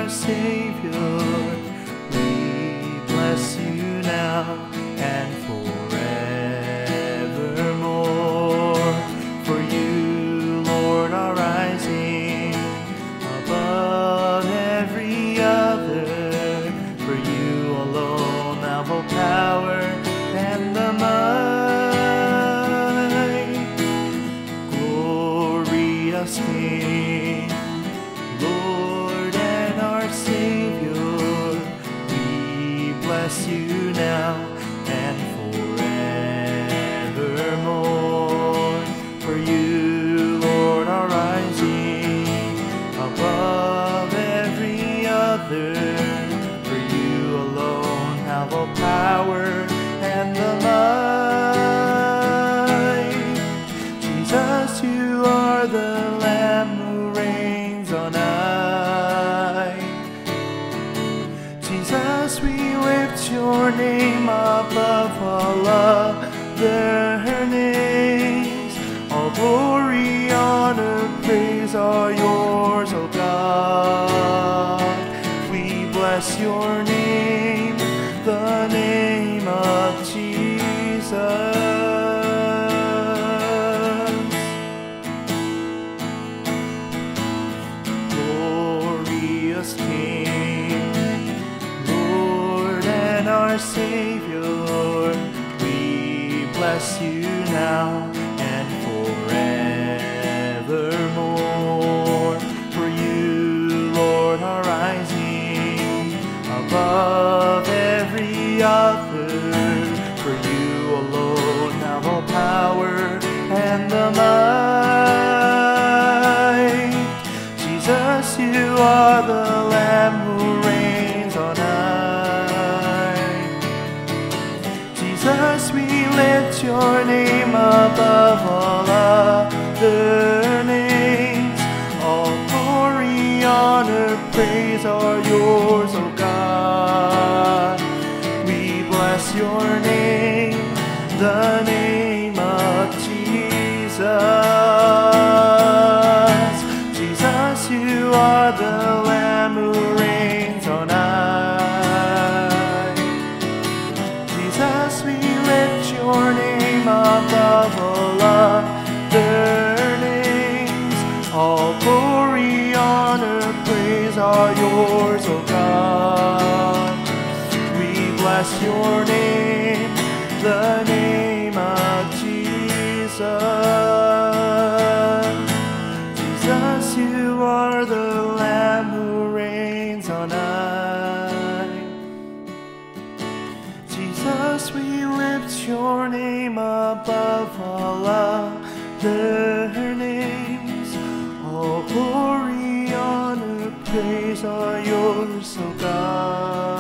Savior, we bless you now and forevermore. For you, Lord, are rising above every other. For you alone have all power and the might. Glorious King, Lord and our Savior, we bless you now and forevermore. For you, Lord, are rising above every other. For you alone have all power and the might. Jesus, you are the Lamb who reigns on high. Jesus, we lift your name above all other names. All glory, honor, praise are yours, O God. We bless your name, the name of Jesus. Glorious King, Lord and our Savior, we bless you now and forevermore. For you, Lord, are rising above every other. For you alone have all power and the might. Jesus, you are the Lamb who reigns on high. Jesus, we lift your name above all other names. All glory, honor, praise are yours, O God. We bless your name, the name of Jesus. Jesus, you are the Lamb who reigns on high. Jesus, we lift your name above all other names. All glory, honor, praise are yours, O God. We bless your name, the name of Jesus. Jesus, you are the Lamb who reigns on high. Jesus, we lift your name above all other names. All glory, honor, praise are yours, O God.